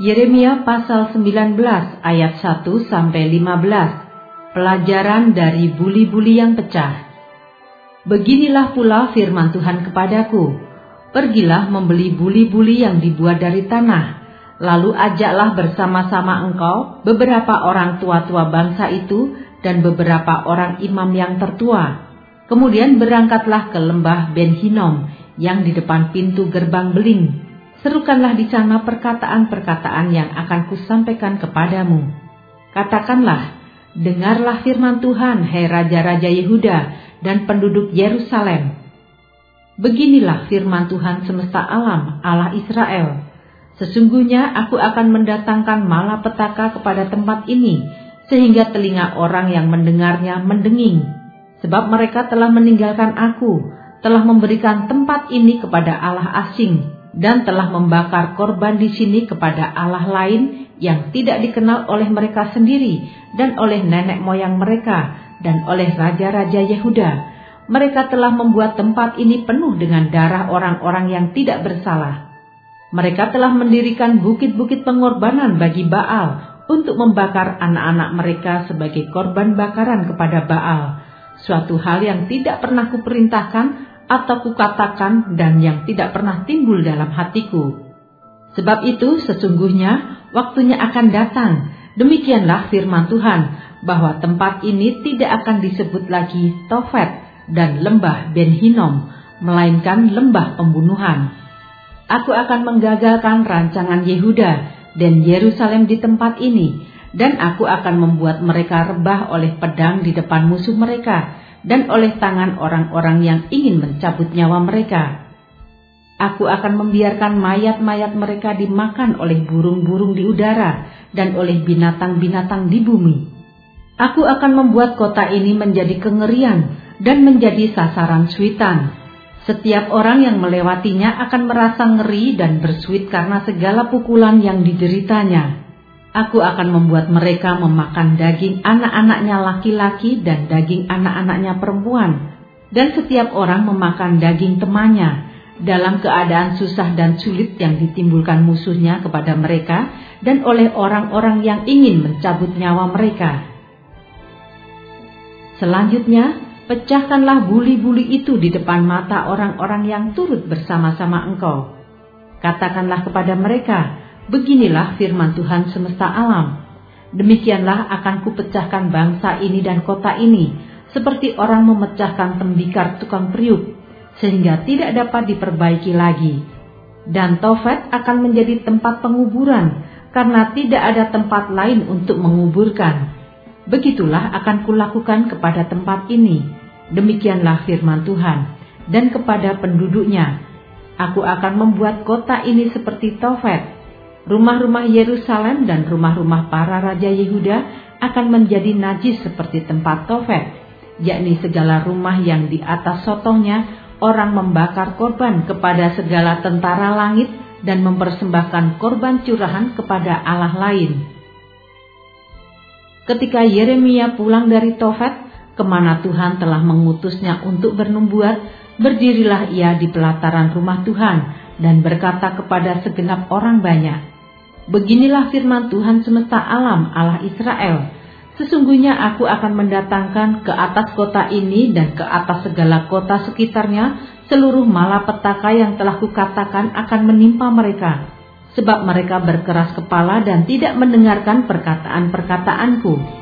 Yeremia pasal 19 ayat 1-15. Pelajaran dari buli-buli yang pecah. Beginilah pula firman Tuhan kepadaku, pergilah membeli buli-buli yang dibuat dari tanah, lalu ajaklah bersama-sama engkau beberapa orang tua-tua bangsa itu dan beberapa orang imam yang tertua. Kemudian berangkatlah ke lembah Ben Hinnom yang di depan pintu gerbang beling. Serukanlah di sana perkataan-perkataan yang akan kusampaikan kepadamu. Katakanlah, dengarlah firman Tuhan, hai raja-raja Yehuda dan penduduk Yerusalem. Beginilah firman Tuhan semesta alam, Allah Israel. Sesungguhnya aku akan mendatangkan malapetaka kepada tempat ini, sehingga telinga orang yang mendengarnya mendenging. Sebab mereka telah meninggalkan aku, telah memberikan tempat ini kepada Allah asing, dan telah membakar korban di sini kepada Allah lain yang tidak dikenal oleh mereka sendiri dan oleh nenek moyang mereka dan oleh raja-raja Yehuda. Mereka telah membuat tempat ini penuh dengan darah orang-orang yang tidak bersalah. Mereka telah mendirikan bukit-bukit pengorbanan bagi Baal untuk membakar anak-anak mereka sebagai korban bakaran kepada Baal, suatu hal yang tidak pernah kuperintahkan atau kukatakan dan yang tidak pernah timbul dalam hatiku. Sebab itu sesungguhnya waktunya akan datang, demikianlah firman Tuhan, bahwa tempat ini tidak akan disebut lagi Tofet dan lembah Ben Hinnom, melainkan lembah pembunuhan. Aku akan menggagalkan rancangan Yehuda dan Yerusalem di tempat ini, dan aku akan membuat mereka rebah oleh pedang di depan musuh mereka, dan oleh tangan orang-orang yang ingin mencabut nyawa mereka. Aku akan membiarkan mayat-mayat mereka dimakan oleh burung-burung di udara dan oleh binatang-binatang di bumi. Aku akan membuat kota ini menjadi kengerian dan menjadi sasaran suitan. Setiap orang yang melewatinya akan merasa ngeri dan bersuit karena segala pukulan yang dideritanya. Aku akan membuat mereka memakan daging anak-anaknya laki-laki dan daging anak-anaknya perempuan, dan setiap orang memakan daging temannya, dalam keadaan susah dan sulit yang ditimbulkan musuhnya kepada mereka dan oleh orang-orang yang ingin mencabut nyawa mereka. Selanjutnya, pecahkanlah buli-buli itu di depan mata orang-orang yang turut bersama-sama engkau. Katakanlah kepada mereka, beginilah firman Tuhan semesta alam. Demikianlah akan kupecahkan bangsa ini dan kota ini, seperti orang memecahkan tembikar tukang periuk, sehingga tidak dapat diperbaiki lagi. Dan Tofet akan menjadi tempat penguburan, karena tidak ada tempat lain untuk menguburkan. Begitulah akan kulakukan kepada tempat ini. Demikianlah firman Tuhan. Dan kepada penduduknya, aku akan membuat kota ini seperti Tofet. Rumah-rumah Yerusalem dan rumah-rumah para raja Yehuda akan menjadi najis seperti tempat Tofet, yakni segala rumah yang di atas sotongnya orang membakar korban kepada segala tentara langit dan mempersembahkan korban curahan kepada Allah lain. Ketika Yeremia pulang dari Tofet, kemana Tuhan telah mengutusnya untuk bernubuat, berdirilah ia di pelataran rumah Tuhan dan berkata kepada segenap orang banyak, beginilah firman Tuhan semesta alam, Allah Israel. Sesungguhnya aku akan mendatangkan ke atas kota ini dan ke atas segala kota sekitarnya seluruh malapetaka yang telah kukatakan akan menimpa mereka. Sebab mereka berkeras kepala dan tidak mendengarkan perkataan-perkataanku.